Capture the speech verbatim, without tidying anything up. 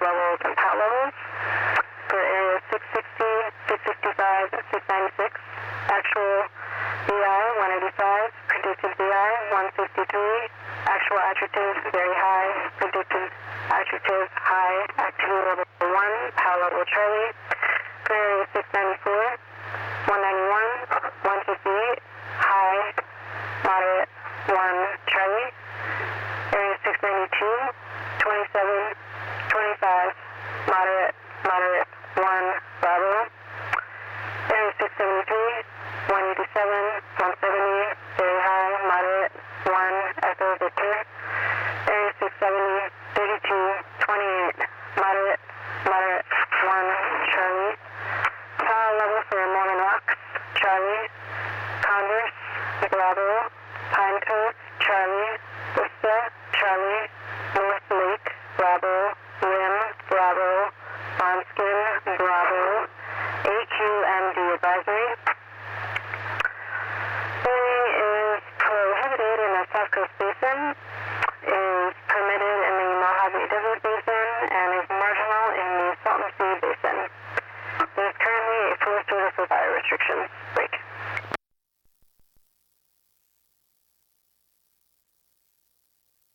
levels and power levels. For area six sixty, six sixty-five, six ninety-six, actual B I one eighty-five, predicted B I one sixty-three, actual attritive very high, predicted attritive high, activity level one, power level Charlie. For area six ninety-four, one ninety-one, one fifty-eight, high, moderate, one Charlie. Area six ninety-two, twenty-seven, twenty-five, moderate, moderate, one Bravo. Area six seventy-three, one eighty-seven, one seventy, very high, moderate, one Echo Victor. Area six seventy, thirty-two, twenty-eight, moderate, moderate, one Charlie. Power level for Mormon Rocks, Charlie. Converse, Bravo. Pine Cove, Charlie. Vista, Charlie. North Lake, Bravo. Rim, Bravo. Farmskin, Bravo. A Q M D advisory. Boarding is prohibited in the South Coast Basin, is permitted in the Mojave Desert Basin, and is marginal in the Salton Sea Basin. There is currently a Forest Service with fire restrictions. Break.